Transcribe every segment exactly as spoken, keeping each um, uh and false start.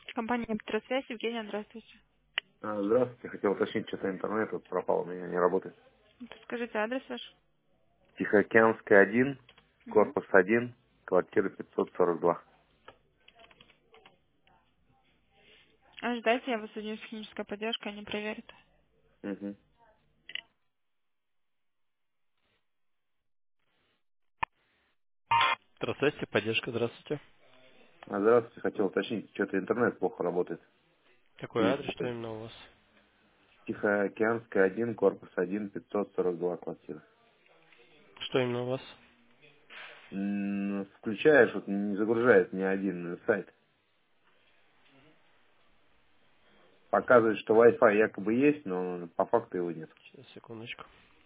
Компания «Электросвязь». Евгения, здравствуйте. А, Здравствуйте, хотел уточнить, что-то интернет вот пропал, у меня не работает. Скажите адрес ваш. Тихоокеанская один, Мгм. корпус один, квартира пятьсот сорок два. Ожидайте, я вас соединю с технической поддержкой, они проверят. Угу. Здравствуйте, поддержка, здравствуйте. А, здравствуйте, хотел уточнить, что-то интернет плохо работает. Какой И адрес, что именно у вас? Тихоокеанская один, корпус один, пятьсот сорок два квартира. Что именно у вас? М, Включаешь, вот не загружает ни один сайт. Показывает, что Wi-Fi якобы есть, но по факту его нет. Сейчас, секундочку.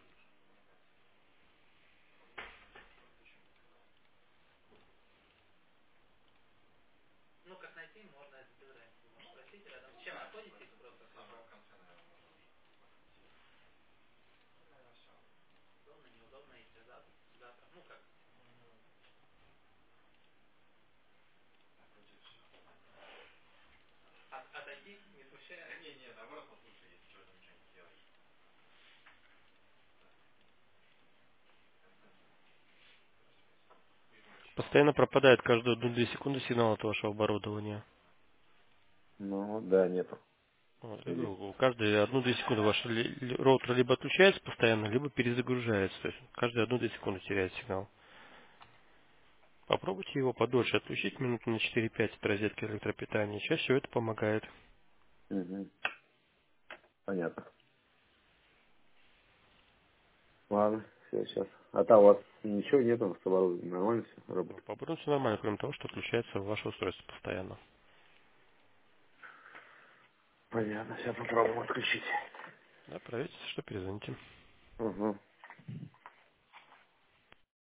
Постоянно пропадает каждую одну-две секунды сигнал от вашего оборудования. Ну, да, нету. Вот, я Здесь. говорю, каждые одну-две секунды ваш ли- ли- роутер либо отключается постоянно, либо перезагружается. То есть каждые одну-две секунды теряет сигнал. Попробуйте его подольше отключить, минут на четыре-пять от розетки электропитания. Чаще всего это помогает. Угу. Понятно. Ладно, все, сейчас. А там у вас ничего нету с оборудованием, нормально все Ну, работает? по оборудованию все нормально, кроме того, что отключается ваше устройство постоянно. Понятно, сейчас попробуем отключить. Да, проверьте, что перезвоните. Угу.